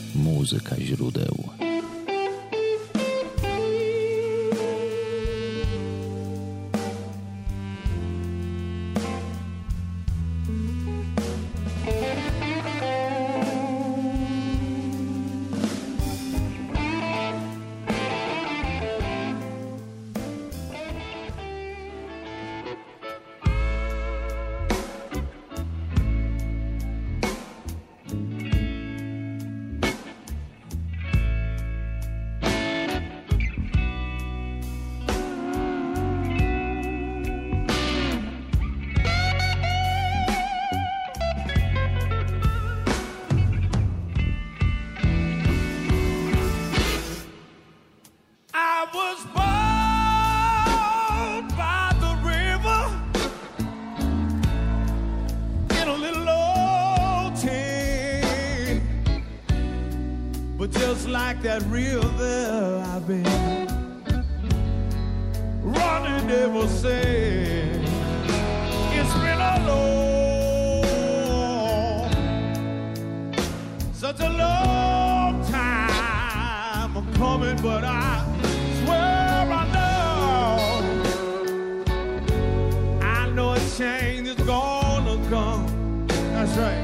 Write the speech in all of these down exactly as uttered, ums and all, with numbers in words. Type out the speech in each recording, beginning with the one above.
Muzyka źródeł. That river I've been running ever since. It's been a long, such a long time coming, but I swear I know, I know a change is gonna come. That's right.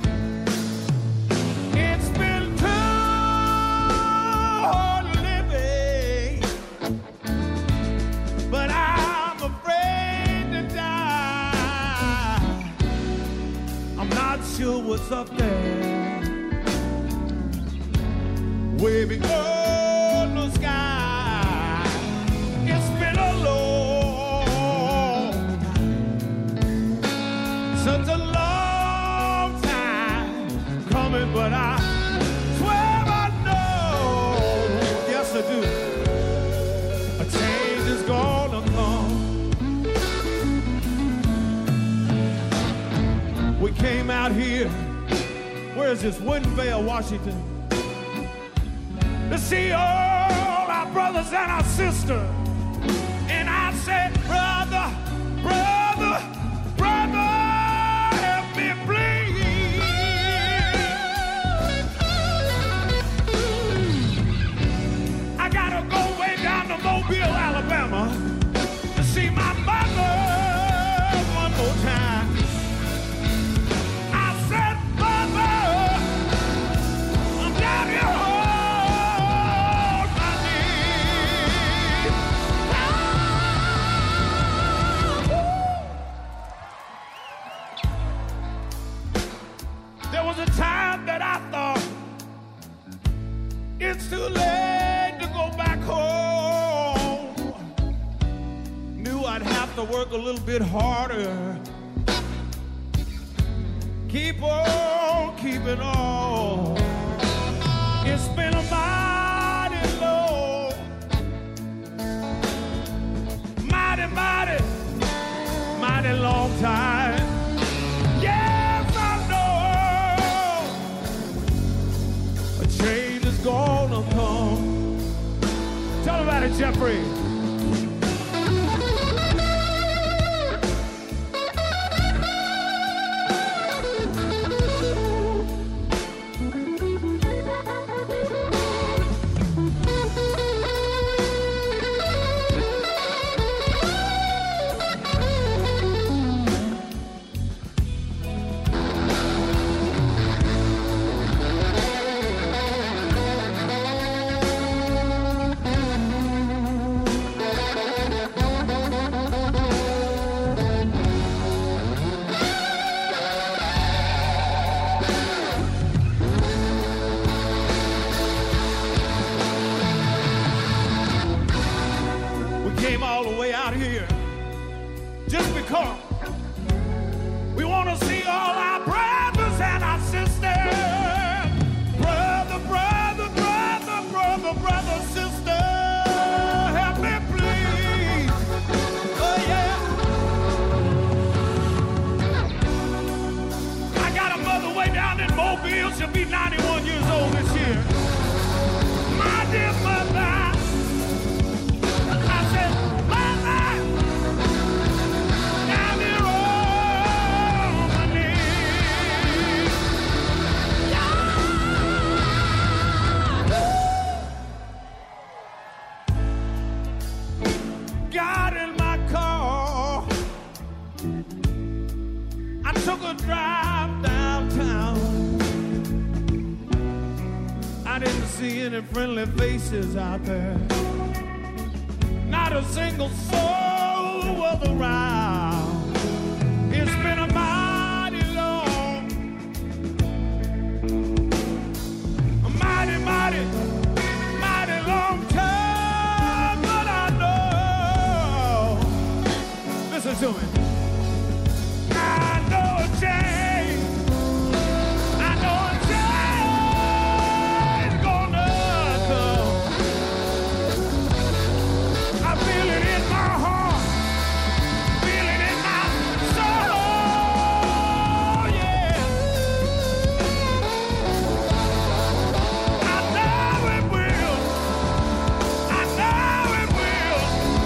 Sure what's up there, way beyond the sky. It's been a long time, such a long time coming, but I swear I know, yes I do, a change is gonna come. We came out here, where is this, Woodinville, Washington, to see all our brothers and our sisters. And I said, brother, brother, brother, help me please. I gotta go way down to Mobile, Alabama, to see my mother one more time. It's too late to go back home. Knew I'd have to work a little bit harder. Keep on keeping on. It's been a mighty long, mighty, mighty, mighty long time. Yes, I know a change is gonna come. Tell about it, Jeffrey. We want to see all our brothers and our sisters. Brother, brother, brother, brother, brother, sister. Help me please. Oh yeah. I got a mother way down in Mobile. She'll be ninety-one years old this year. My dear mother. I said, mother. Down here on my knees. took a drive downtown. I didn't see any friendly faces out there. Not a single soul was around. It's been a mighty long, a mighty, mighty, mighty long time. But I know, listen to me, I know a change. I know a change gonna come. I feel it in my heart, feel it in my soul, yeah. I know it will. I know it will.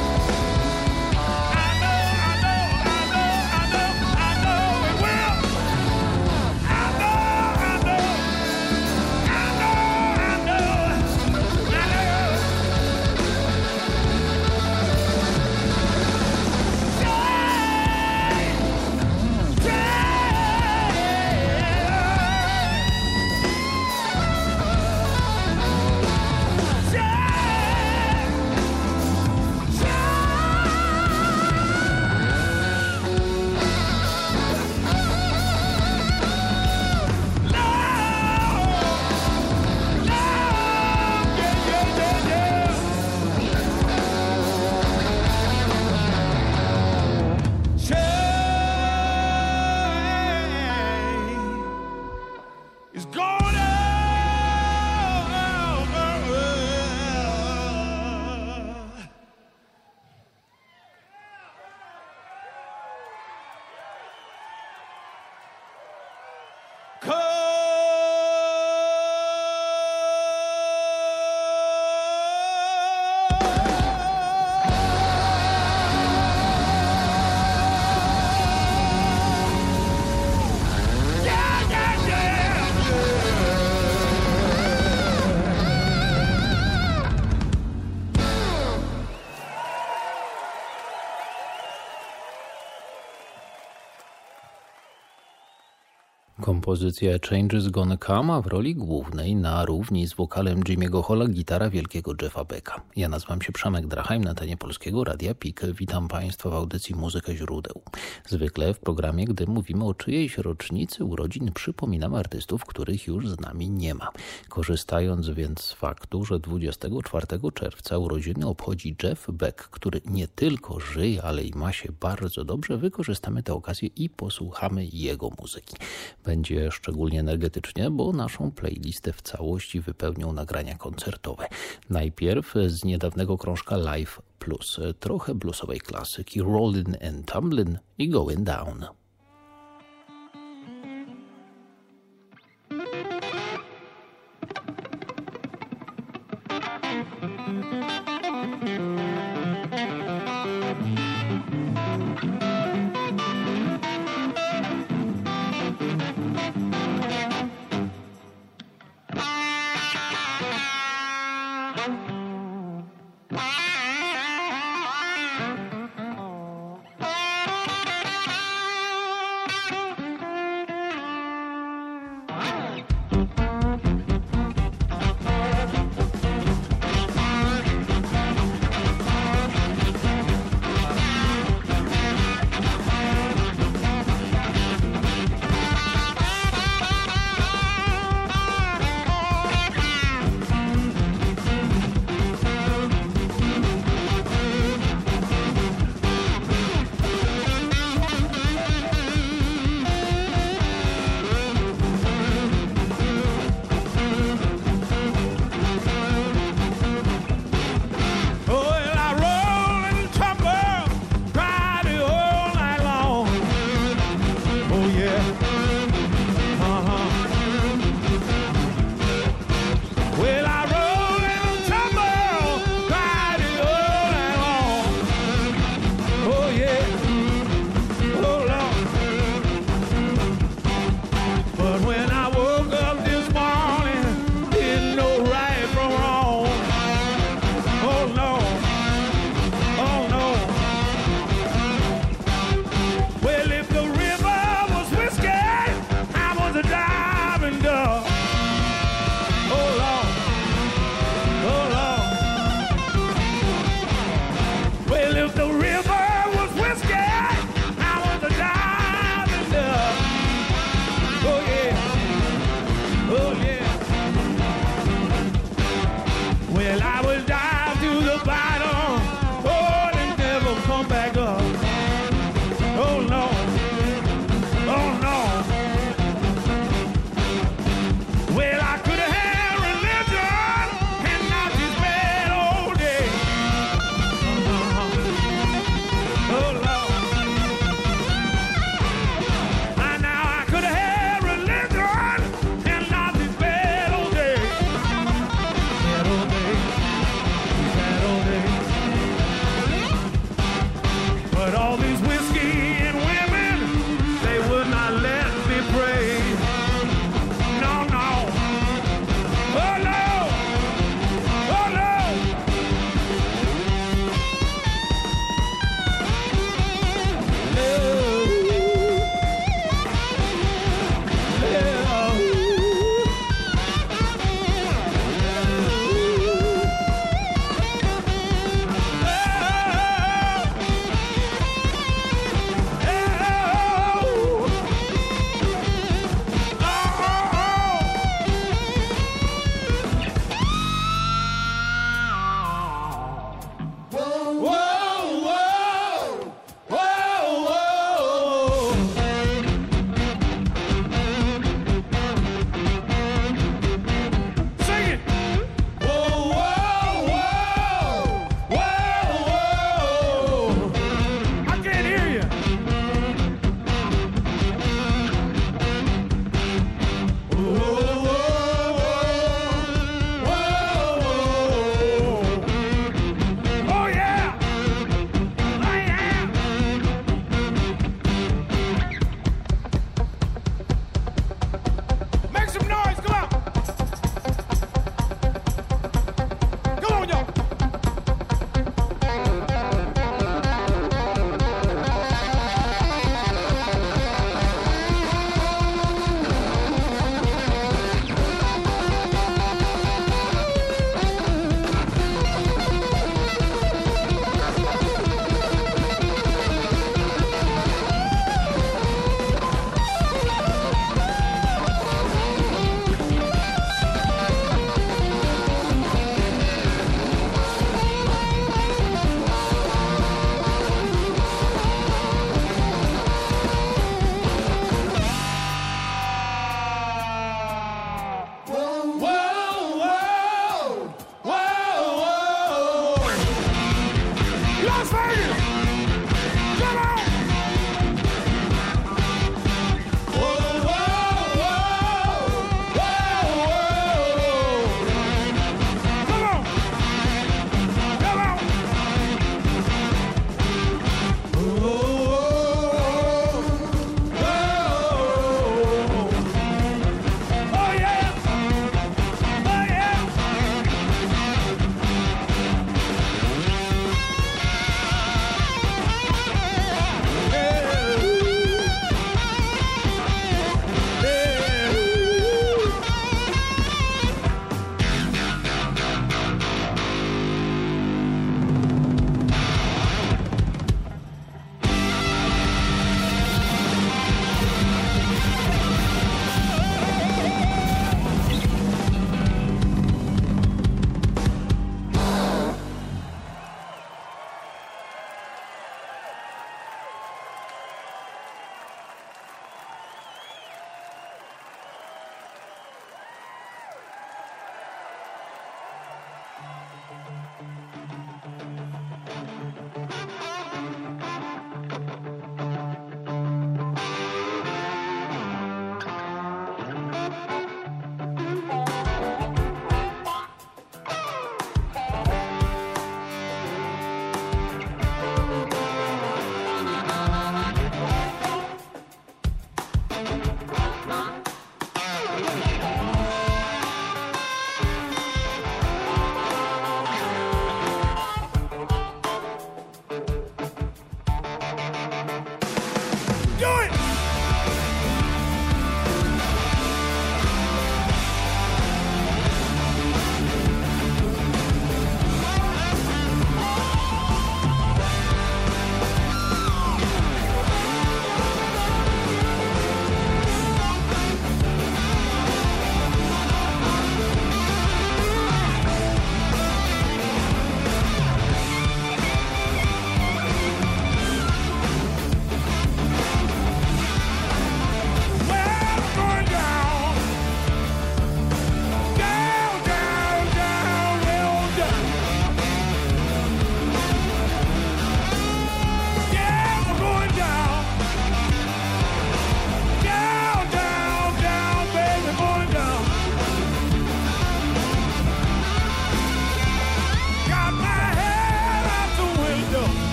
I know, I know, I know, I know, I know it will. I know, I know, I know, I know, I know. It's gonna yeah, yeah, yeah. Kompozycja Change is Gonna Come, a w roli głównej na równi z wokalem Jimmy'ego Holla gitara wielkiego Jeffa Becka. Ja nazywam się Przemek Drachheim, na antenie Polskiego Radia P I K. Witam Państwa w audycji Muzyka Źródeł. Zwykle w programie, gdy mówimy o czyjejś rocznicy urodzin, przypominamy artystów, których już z nami nie ma. Korzystając więc z faktu, że dwudziestego czwartego czerwca urodziny obchodzi Jeff Beck, który nie tylko żyje, ale i ma się bardzo dobrze, wykorzystamy tę okazję i posłuchamy jego muzyki. Będzie szczególnie energetycznie, bo naszą playlistę w całości wypełnią nagrania koncertowe. Najpierw z niedawnego krążka Live Plus, trochę bluesowej klasyki Rollin' and Tumblin' i Going Down.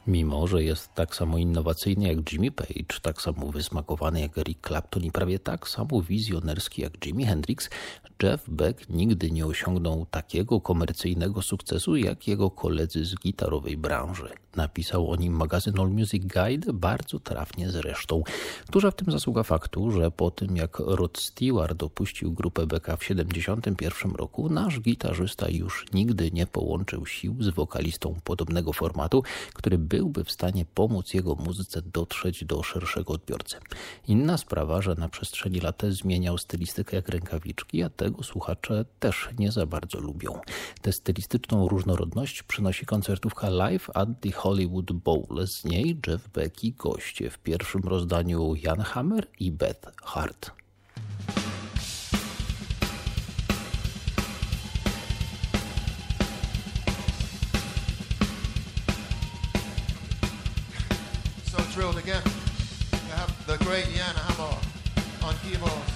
Mimo że jest tak samo innowacyjny jak Jimmy Page, tak samo wysmakowany jak Eric Clapton i prawie tak samo wizjonerski jak Jimi Hendrix, Jeff Beck nigdy nie osiągnął takiego komercyjnego sukcesu jak jego koledzy z gitarowej branży. Napisał o nim magazyn All Music Guide, bardzo trafnie zresztą. Duża w tym zasługa faktu, że po tym jak Rod Stewart opuścił grupę Becka w siedemdziesiątym pierwszym roku, nasz gitarzysta już nigdy nie połączył sił z wokalistą podobnego formatu, który byłby w stanie pomóc jego muzyce dotrzeć do szerszego odbiorcy. Inna sprawa, że na przestrzeni lat zmieniał stylistykę jak rękawiczki, a tego słuchacze też nie za bardzo lubią. Tę stylistyczną różnorodność przynosi koncertówka Live at the Hollywood Bowl. Z niej Jeff Beck i goście, w pierwszym rozdaniu Jan Hammer i Beth Hart. So thrilled again to have the great Jan Hammer on keyboards.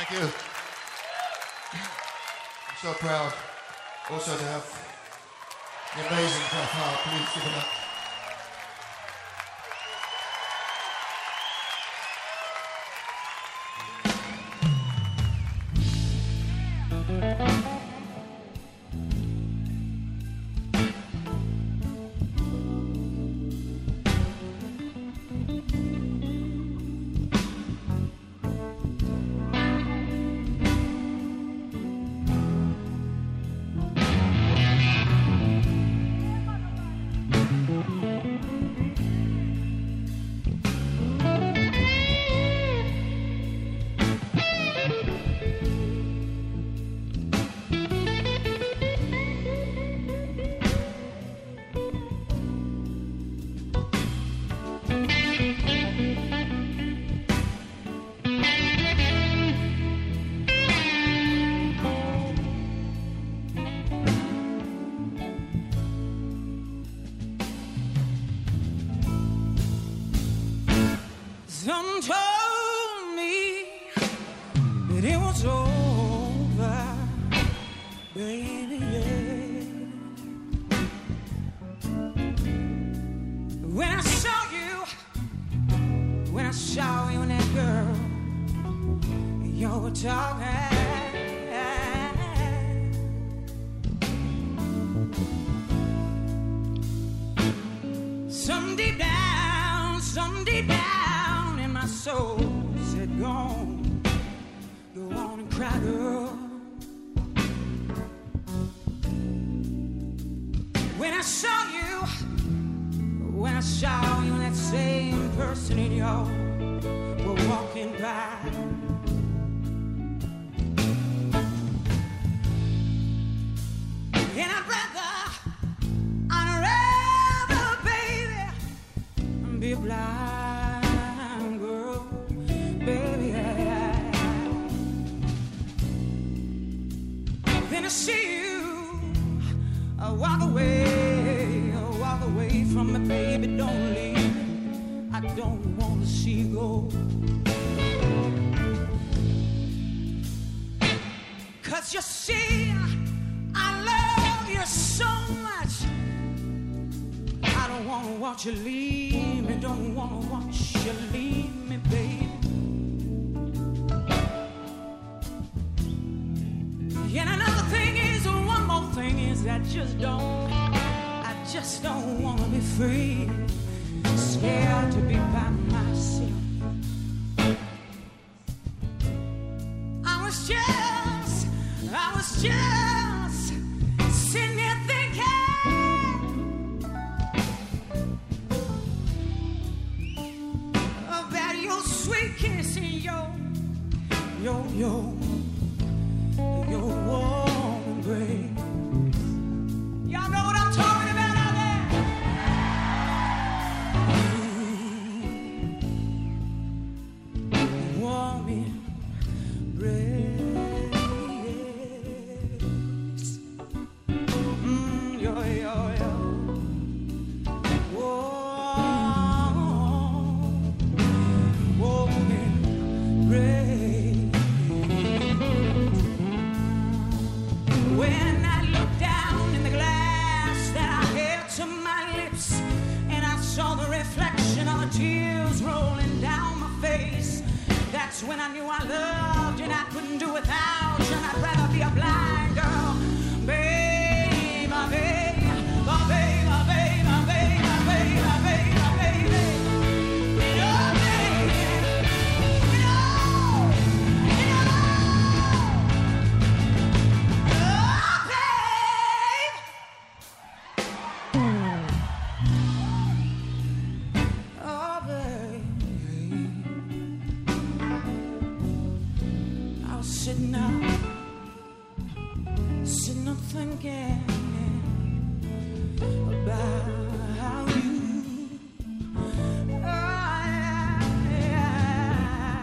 Thank you. I'm so proud also to have the amazing Jeff Howard. Please give it up. Some told me that it was over, baby, yeah. When I saw you, when I saw you and that girl, you were talking. Some deep down, some deep down in my soul said, go on, go on and cry, girl. When I saw you, when I saw you and that same person in your were walking by, and I'd rather, I'd rather, baby, be blind, girl, baby, then I see you, I walk away, I walk away from me, baby, don't leave me, I don't want to see you go, 'cause you see, I love you so much, I don't want to watch you leave me, don't want to watch you leave me, baby. And another thing is, one more thing is, I just don't, I just don't want to be free, scared to be by myself. I was just, I was just sitting there thinking about your sweet kiss and your, your, your, your warm embrace. Y'all know what I'm talking about out there? Mm. Warm embrace. Mm, yo, yo, yo. Warm, warm embrace. When I looked down in the glass that I held to my lips, and I saw the reflection of the tears rolling down my face, that's when I knew I loved you and I couldn't do without you, and I'd rather be a blind girl, baby, baby, oh, baby, baby, baby, baby, baby, baby. Oh, baby, no, no. Oh, baby, I was sitting up, sitting up thinking about you. Oh, yeah, yeah.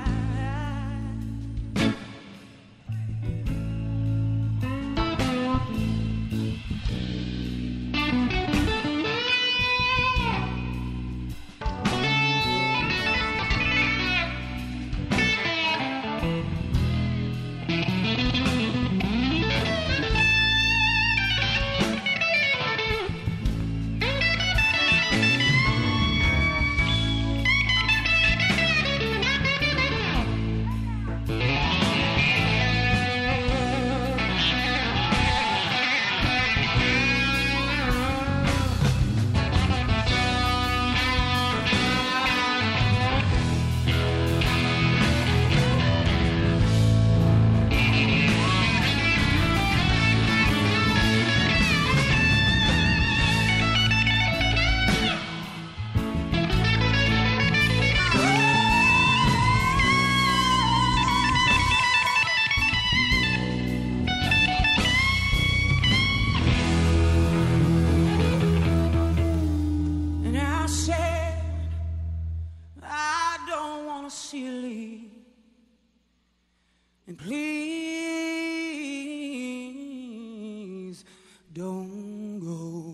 don't go.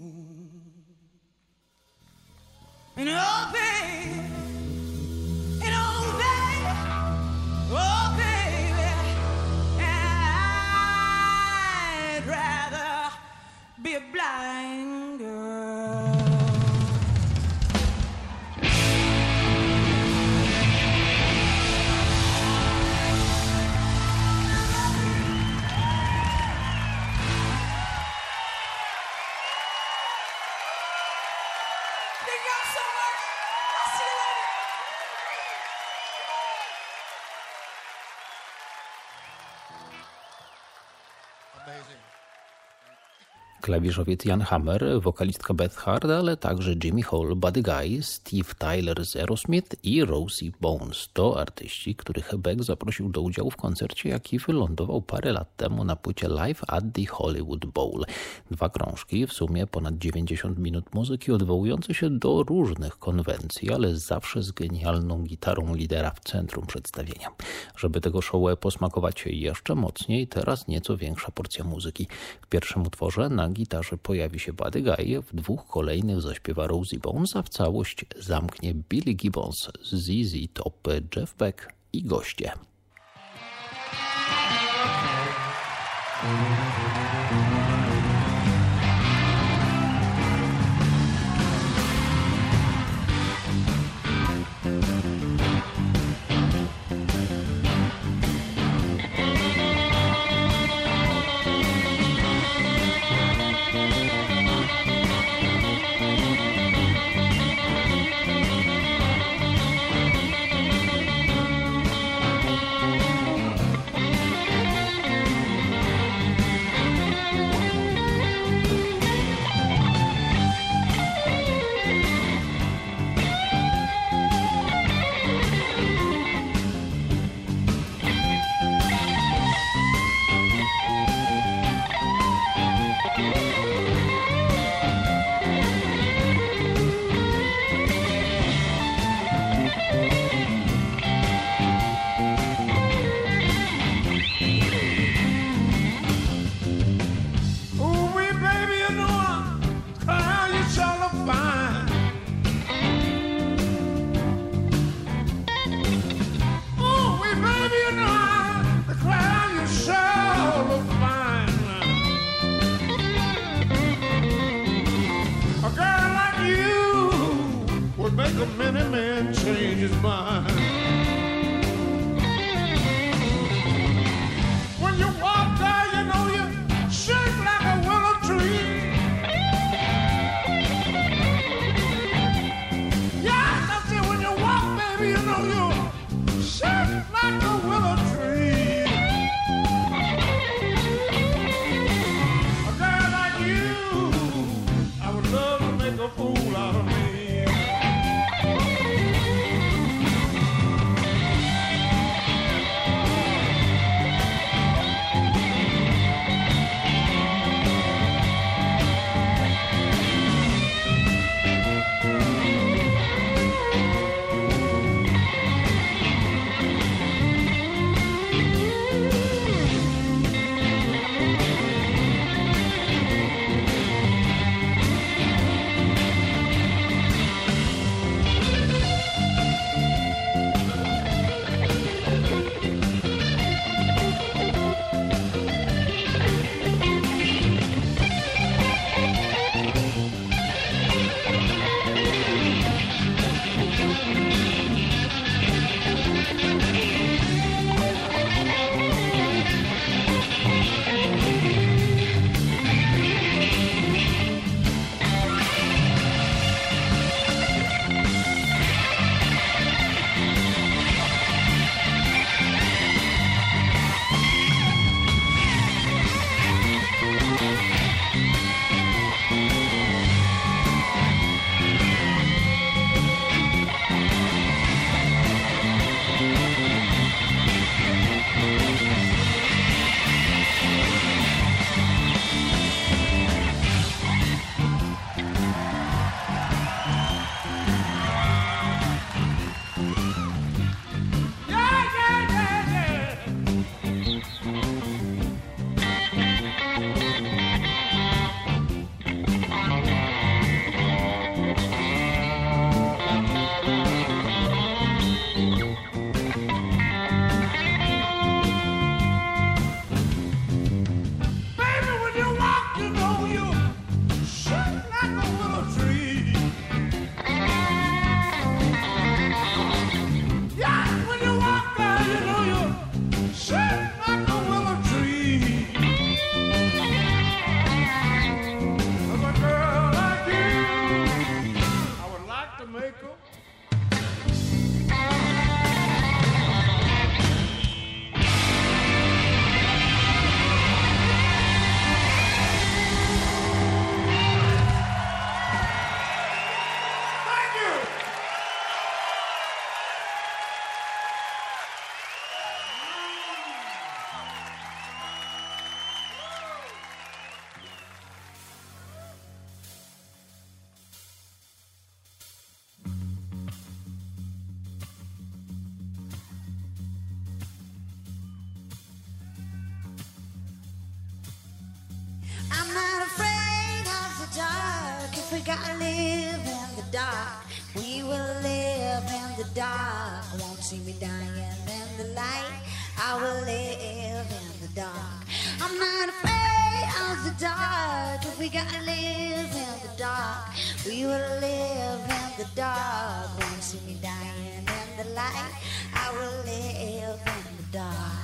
And oh, baby, and oh, baby, oh, baby, I'd rather be a blind girl. Klawiszowiec Jan Hammer, wokalistka Beth Hart, ale także Jimmy Hall, Buddy Guy, Steve Tyler z Aerosmith i Rosie Bones. To artyści, których Beck zaprosił do udziału w koncercie, jaki wylądował parę lat temu na płycie Live at the Hollywood Bowl. Dwa krążki, w sumie ponad dziewięćdziesiąt minut muzyki odwołujące się do różnych konwencji, ale zawsze z genialną gitarą lidera w centrum przedstawienia. Żeby tego show posmakować jeszcze mocniej, teraz nieco większa porcja muzyki. W pierwszym utworze na gitarze pojawi się Buddy Guy, w dwóch kolejnych zaśpiewa Rosie Bones, a w całość zamknie Billy Gibbons, Z Z Top, Jeff Beck i goście. we gotta live in the dark. We will live in the dark. Won't see me dying in the light. I will live in the dark. I'm not afraid of the dark. If we gotta live in the dark, we will live in the dark. Won't see me dying in the light. I will live in the dark.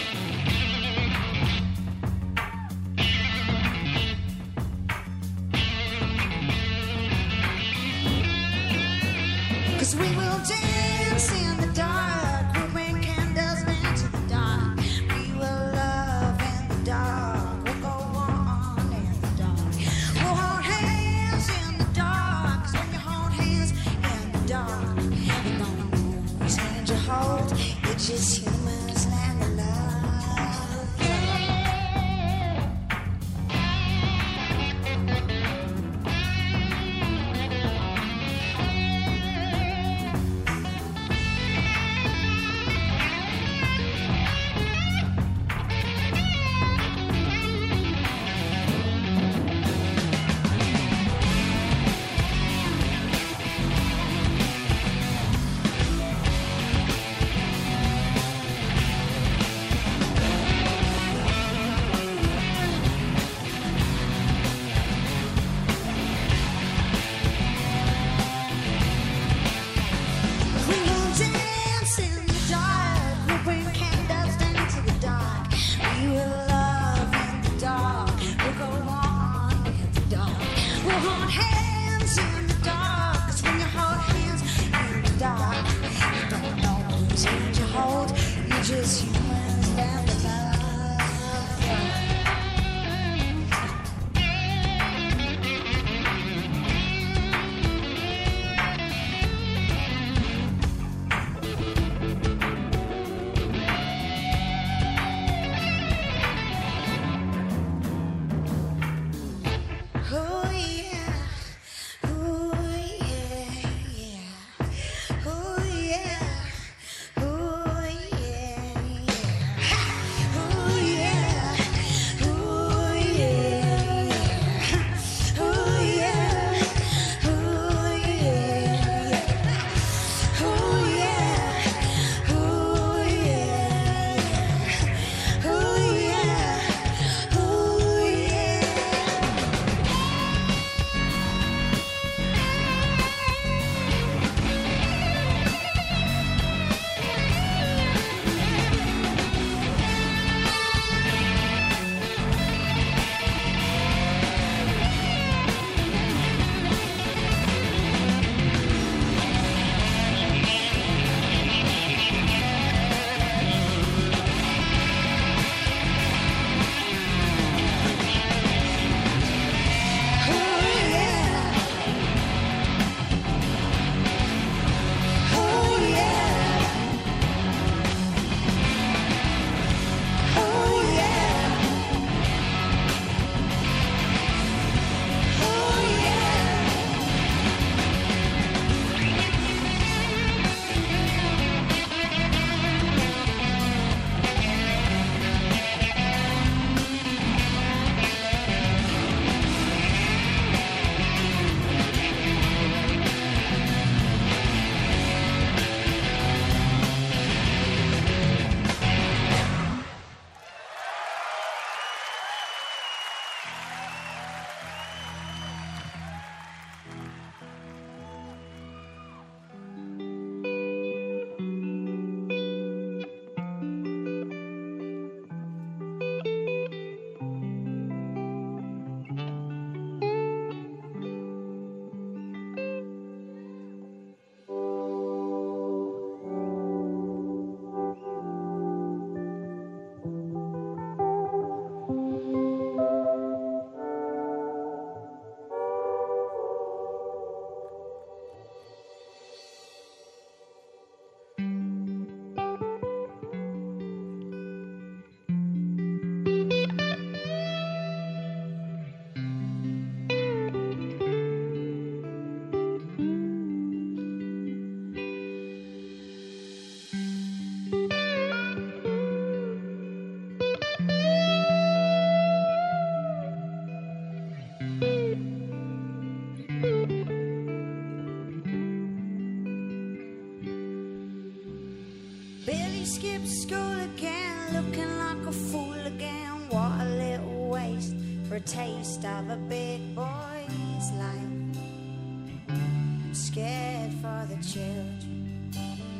Cause we will dance in the dark. We'll bring candles into the dark. We will love in the dark. We'll go on in the dark. We'll hold hands in the dark. Cause when you hold hands in the dark, you don't know whose hand you hold. It's just humans learning love. Ooh, skipped school again, looking like a fool again. What a little waste for a taste of a big boy's life. I'm scared for the children.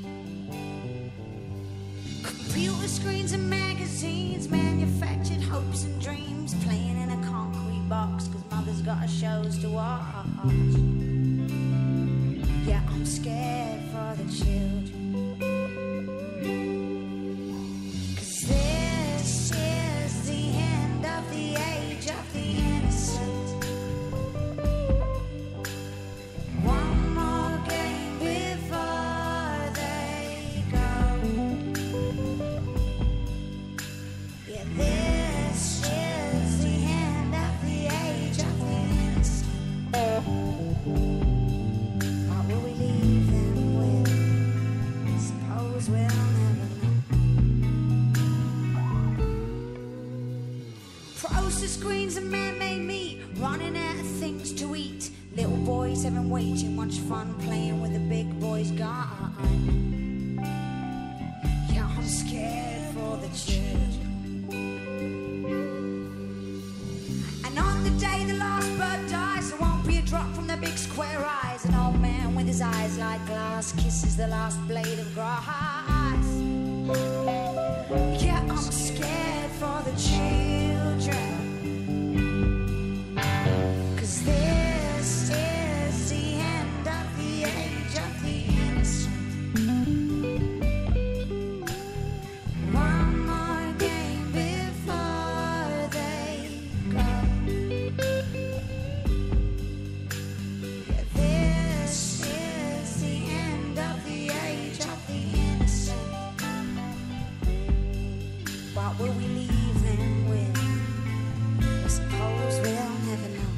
Computer screens and magazines, manufactured hopes and dreams, playing in a concrete box cause mother's got shows to watch. Yeah, I'm scared for the children. Cause this is the end of the age of the innocent. One more game before they go. Yeah, this is the end of the age of the innocent. What will we leave them with? Suppose we'll never know. Processed screens and man-made meat, running out of things to eat. Little boys having way too much fun playing with the big boys gone. Yeah, I'm scared for the children. And on the day the last bird dies, there won't be a drop from the big square eyes. An old man with his eyes like glass kisses the last blade of grass. Yeah, I'm scared for the children. Cause this is the end of the age of the innocent. One more game before they go. Yeah, this is the end of the age of the innocent. What will we leave them with? I suppose we'll never know.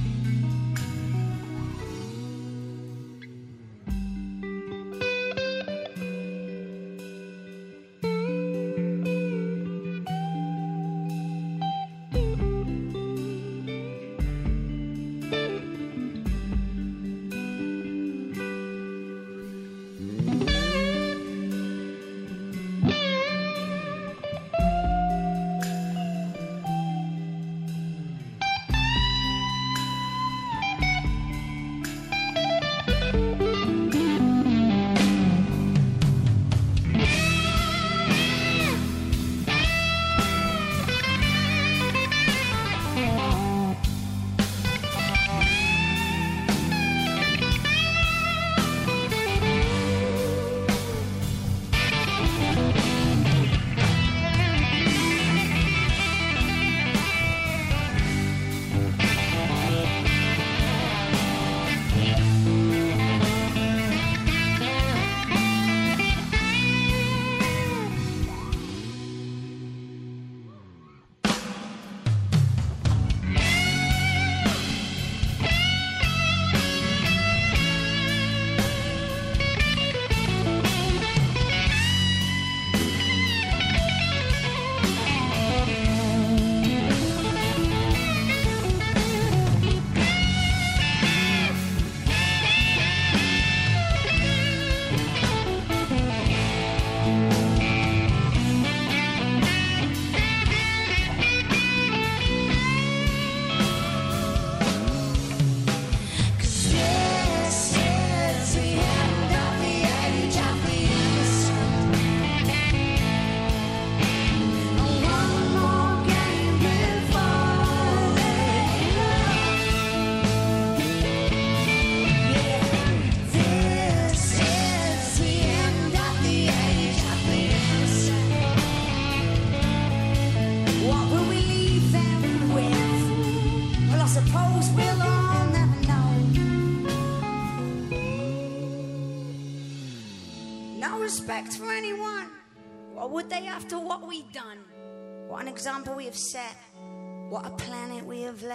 Respect for anyone. What would they after what we've done? What an example we have set. What a planet we have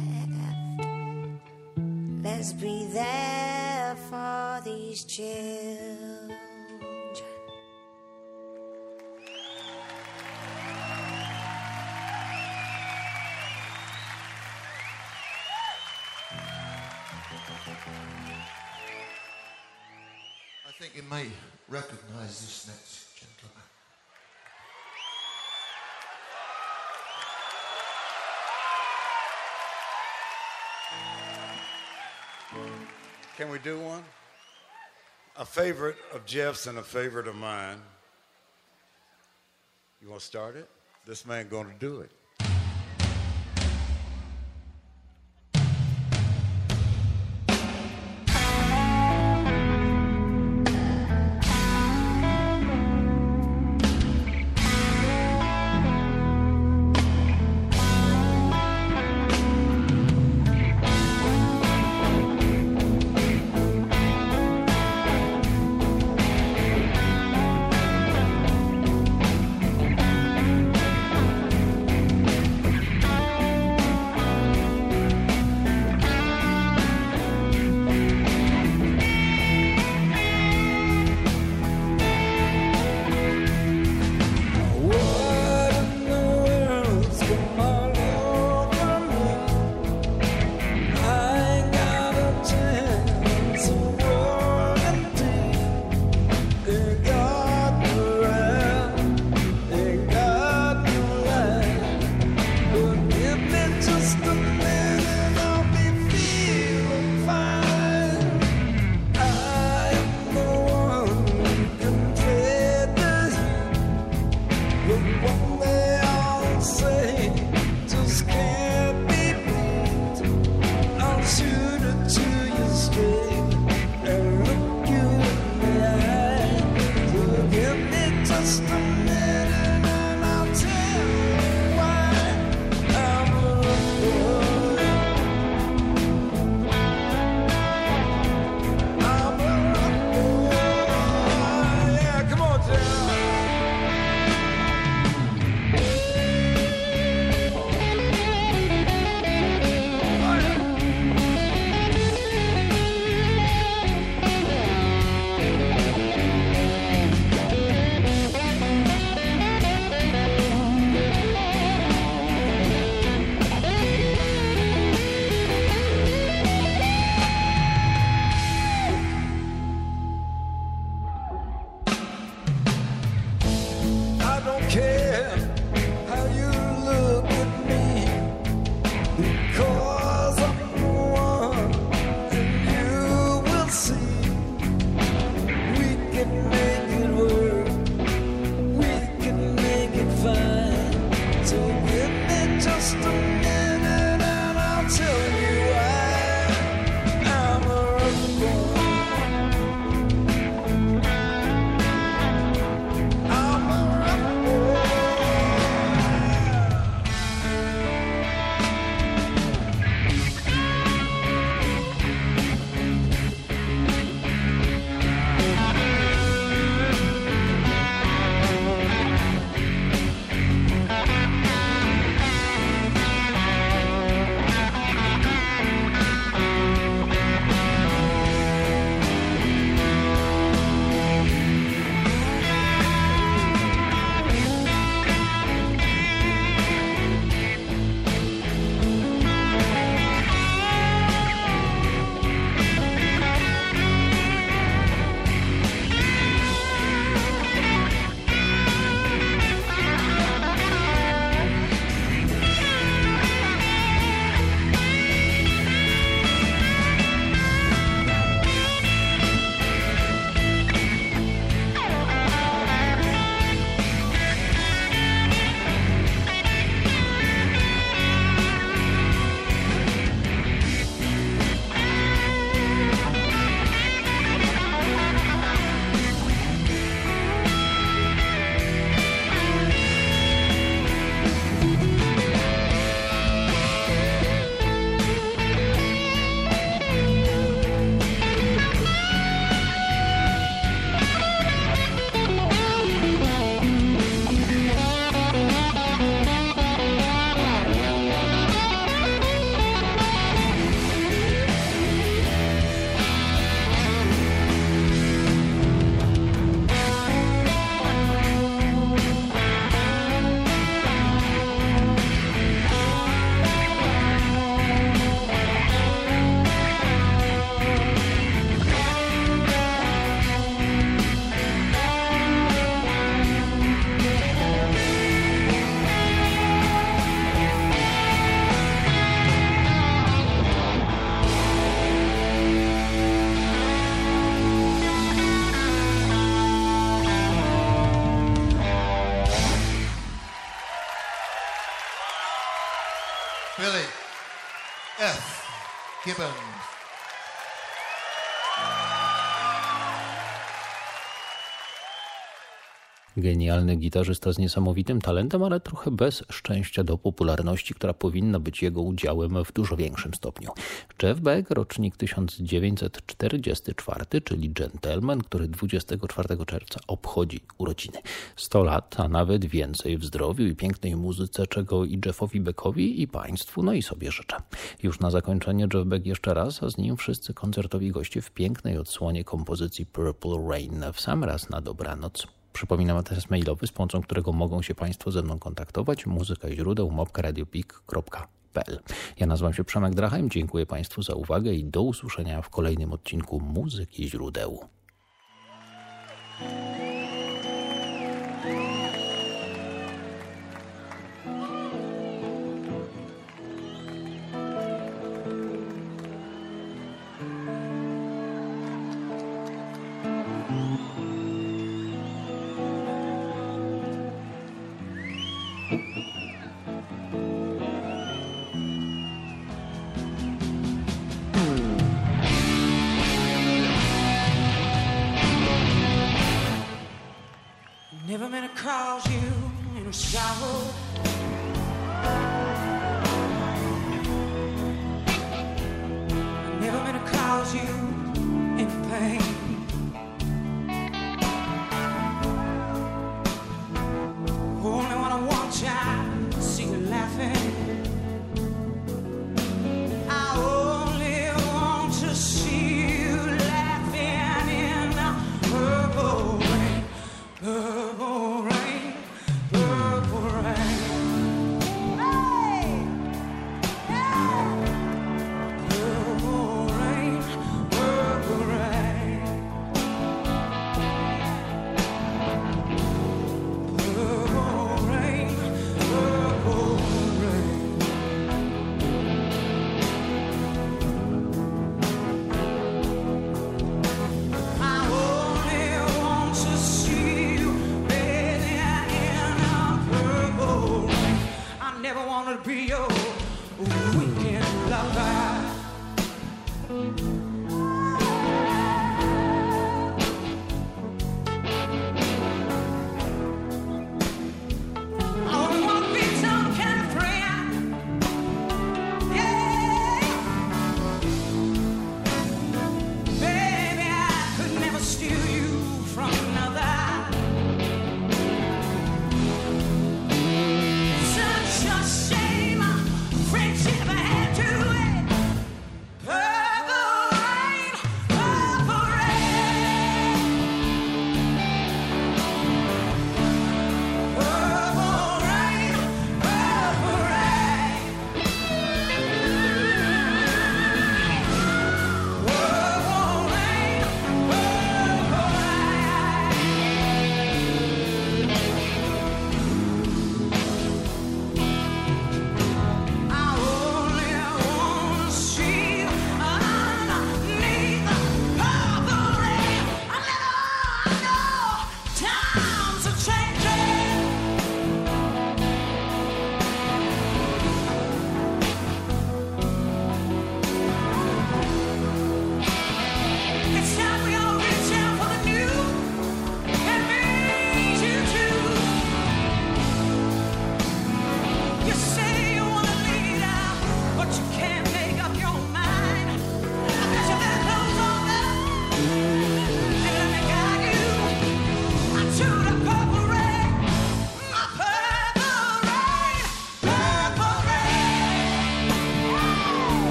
left. Let's be there for these children. I think you may recognize this next gentleman. Can we do one? A favorite of Jeff's and a favorite of mine. You want to start it? This man going to do it. Thank F. Gibbons. Genialny gitarzysta z niesamowitym talentem, ale trochę bez szczęścia do popularności, która powinna być jego udziałem w dużo większym stopniu. Jeff Beck, rocznik tysiąc dziewięćset czterdziesty czwarty, czyli gentleman, który dwudziestego czwartego czerwca obchodzi urodziny. sto lat, a nawet więcej w zdrowiu i pięknej muzyce, czego i Jeffowi Beckowi, i państwu, no i sobie życzę. Już na zakończenie Jeff Beck jeszcze raz, a z nim wszyscy koncertowi goście w pięknej odsłonie kompozycji Purple Rain. W sam raz na dobranoc. Przypominam adres mailowy, z pomocą którego mogą się Państwo ze mną kontaktować. Muzyka źródeł małpka radiopik kropka p l. Ja nazywam się Przemek Drachheim, dziękuję Państwu za uwagę i do usłyszenia w kolejnym odcinku Muzyki źródeł. Never meant to cause you any sorrow.